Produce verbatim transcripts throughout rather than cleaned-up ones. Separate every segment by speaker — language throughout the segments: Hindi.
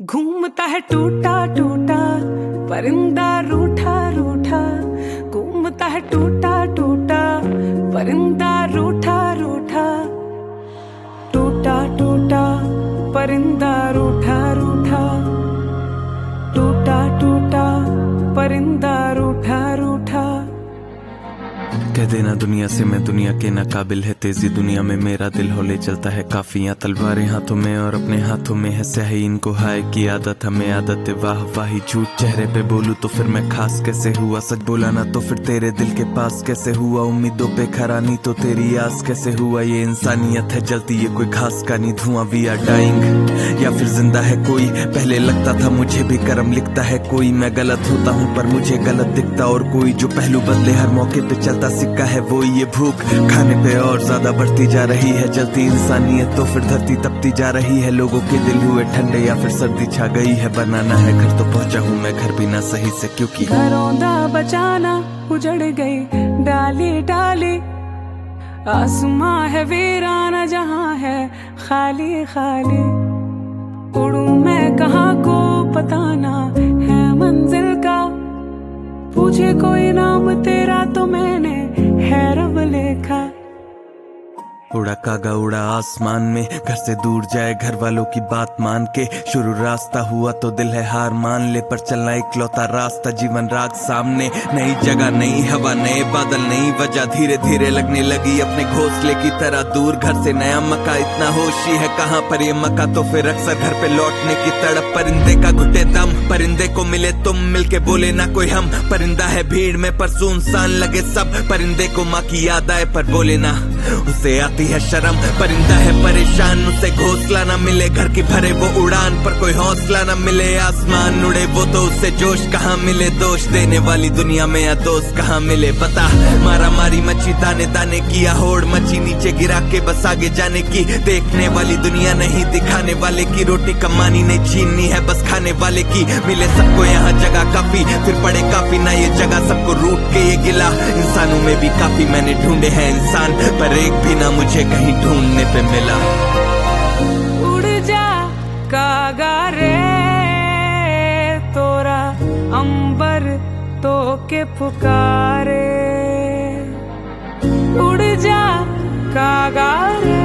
Speaker 1: घूमता है टूटा टूटा परिंदा रूठा रूठा, घूमता है टूटा टूटा परिंदा रूठा रूठा, टूटा टूटा परिंदा रूठा रूठा, टूटा टूटा परिंदा रूठा रूठा।
Speaker 2: कह देना दुनिया से मैं दुनिया के नाकाबिल है, तेजी दुनिया में मेरा दिल होले चलता है काफियां तलवारें हाथों में और अपने हाथों में है सही। इनको हाय की आदत हमें आदत है वाह वाही, झूठ चेहरे पे बोलूं तो फिर मैं खास कैसे हुआ, सच बोला ना तो फिर तेरे दिल के पास कैसे हुआ, उम्मीदों पे खरा नहीं तो तेरी आस कैसे हुआ। ये इंसानियत है जलती ये कोई खास का नहीं धुआं, वी आर डाइंग या फिर जिंदा है कोई। पहले लगता था मुझे भी कर्म लिखता है कोई, मैं गलत होता हूँ पर मुझे गलत दिखता और कोई, जो पहलू बदले हर मौके पे चलता सिक्का है वो। ये भूख खाने पे और ज्यादा बढ़ती जा रही है, जलती इंसानियत तो फिर धरती तपती जा रही है। लोगों के दिल हुए ठंडे या फिर सर्दी छा गई है, बनाना है घर तो पहुंचा हूँ मैं घर भी ना सही से, क्योंकि
Speaker 1: घरों दा बचाना उजड़ गई डाली डाली, आसमां है वीराना जहां है खाली खाली। उड़ूं मैं कहाँ को पता ना है मंजिल का, पूछे कोई नाम तेरा तो मैंने है रब लेखा।
Speaker 2: उड़ा कागा उड़ा आसमान में, घर से दूर जाए घर वालों की बात मान के। शुरू रास्ता हुआ तो दिल है हार मान ले, पर चलना इकलौता रास्ता जीवन राग सामने। नई जगह नई हवा नए बादल नई वजह, धीरे धीरे लगने लगी अपने घोंसले की तरह दूर। घर से नया मका इतना होशी है कहाँ पर ये मका, तो फिर अक्सर घर पे लौटने की तड़प। परिंदे का घुटे दम परिंदे को मिले तुम, मिलके बोले ना कोई हम। परिंदा है भीड़ में पर सुनसान लगे सब, परिंदे को माँ की याद आए पर बोले ना उसे आती है शर्म। परिंदा है परेशान उसे घोंसला ना मिले, घर की भरे वो उड़ान पर कोई हौसला ना मिले। आसमान उड़े वो तो उसे जोश कहाँ मिले, दोष देने वाली दुनिया में या दोस्त कहाँ मिले बता। मारा मारी मची दाने दाने किया होड़ मची, नीचे गिरा के बस आगे जाने की। देखने वाली दुनिया नहीं दिखाने वाले की, रोटी कमानी नहीं छीननी है बस खाने वाले की। मिले सबको यहाँ जगह काफी फिर पड़े काफी ना ये जगह सबको रूट के ये गिला। इंसानों में भी काफी मैंने ढूंढे हैं इंसान, पर एक भी ना मुझे कहीं ढूंढने पे मिला।
Speaker 1: उड़ जा कागा रे तोरा अंबर तो के पुकारे, उड़ जा कागा रे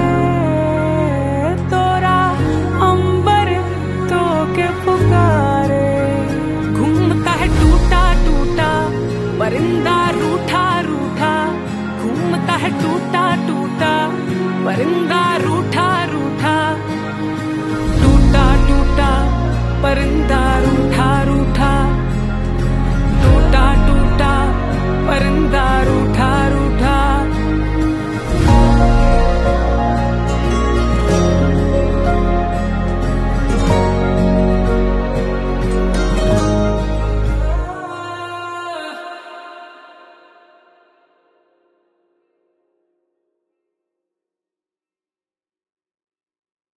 Speaker 1: तोरा अंबर तो के पुकारे। घूमता है टूटा टूटा परिंदा रूठा रूठा, घूमता है टूटा टूटा परिंदा